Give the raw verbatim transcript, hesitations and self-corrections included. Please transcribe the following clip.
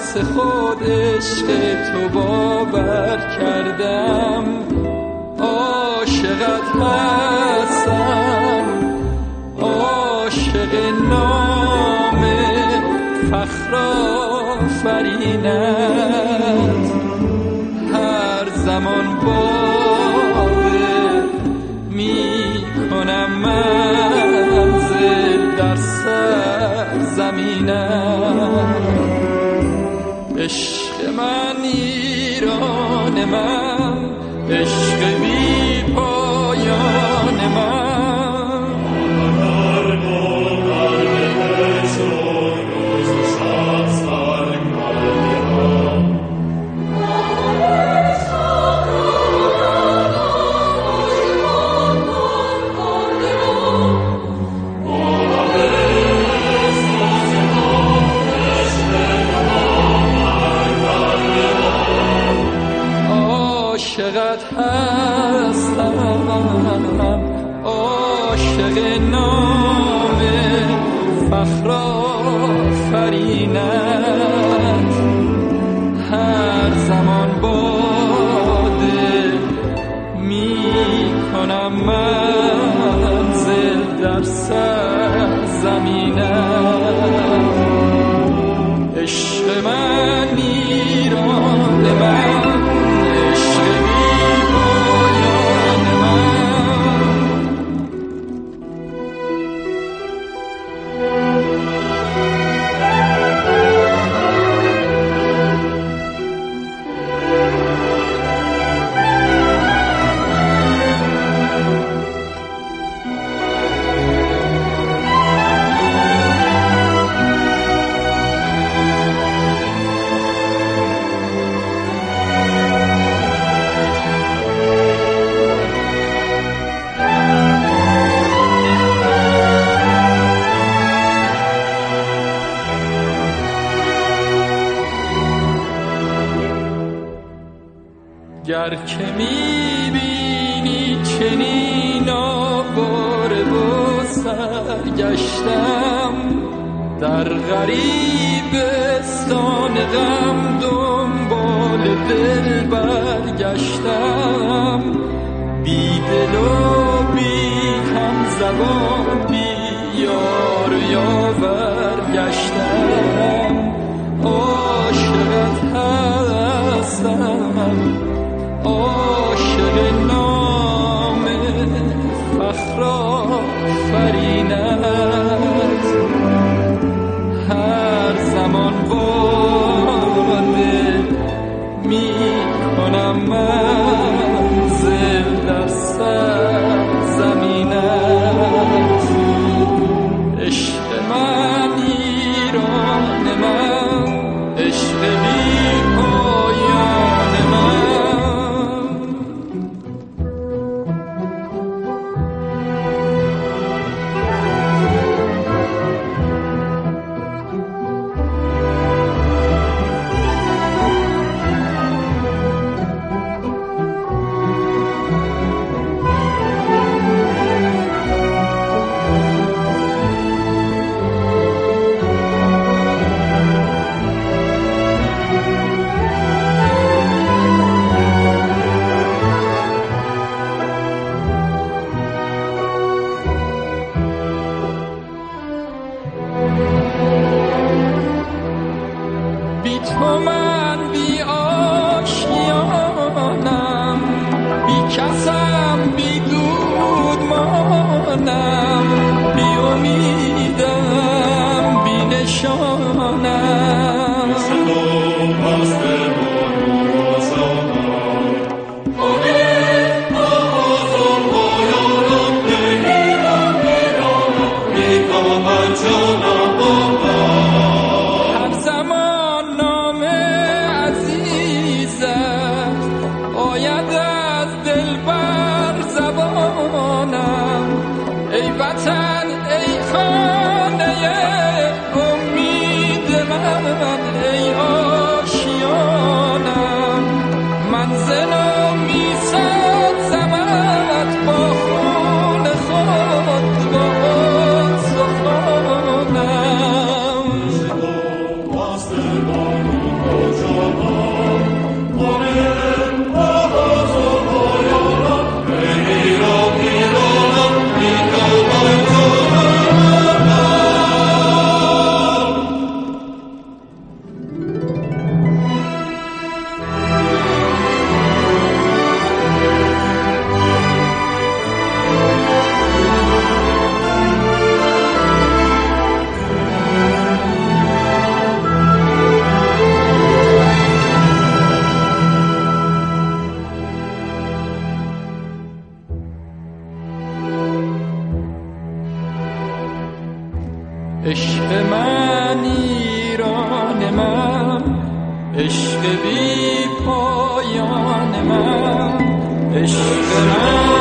واسه خود عشق تو باور کردم، عاشقت هستم، عاشق نام فخر آفرینت. هر زمان باده می کنم منزل در سر زمینت. عشق من ایران من، عشق بی پایان من. عاشقت هستم، عاشق نام فخر آفرینت. هر زمان باده می کنم منزل در سر زمینت. عشق من ایران من، گر که میبینی چنین آواره و سرگشتم، در غریبستان غم دنبال دل برگشتم. بی دل و بی هم زبان، بی یار و یاور گشتم. عاشقت هستم، عاشق نام فخر آفرینت. هر زمان باده می کنم منزل در سر زمینت. عشق من ایران من، عشق بی پایان من. عشق من ایران من، عشق بی پایان من، عشق من